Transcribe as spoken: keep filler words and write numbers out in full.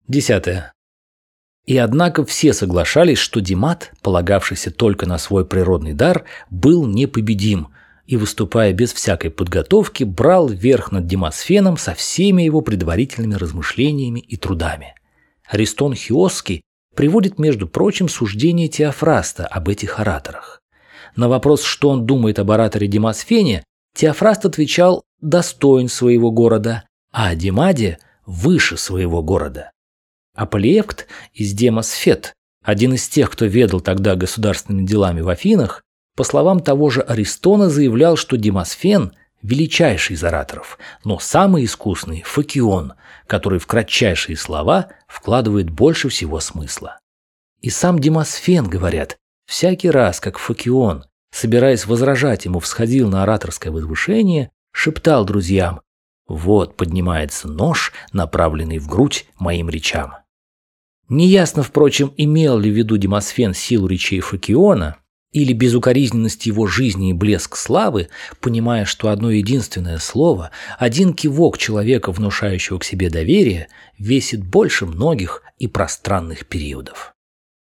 Десятое. И однако все соглашались, что Димат, полагавшийся только на свой природный дар, был непобедим и, выступая без всякой подготовки, брал верх над Демосфеном со всеми его предварительными размышлениями и трудами. Аристон Хиосский приводит, между прочим, суждение Теофраста об этих ораторах. На вопрос, что он думает об ораторе Демосфене, Теофраст отвечал «достоин своего города», а о Димаде «выше своего города». А Полиевкт из Демосфет, один из тех, кто ведал тогда государственными делами в Афинах, по словам того же Аристона, заявлял, что Демосфен – величайший из ораторов, но самый искусный – Фокион, который в кратчайшие слова вкладывает больше всего смысла. И сам Демосфен, говорят, всякий раз, как Фокион, собираясь возражать ему, всходил на ораторское возвышение, шептал друзьям: «Вот поднимается нож, направленный в грудь моим речам». Неясно, впрочем, имел ли в виду Демосфен силу речей Фокиона или безукоризненность его жизни и блеск славы, понимая, что одно единственное слово, один кивок человека, внушающего к себе доверие, весит больше многих и пространных периодов.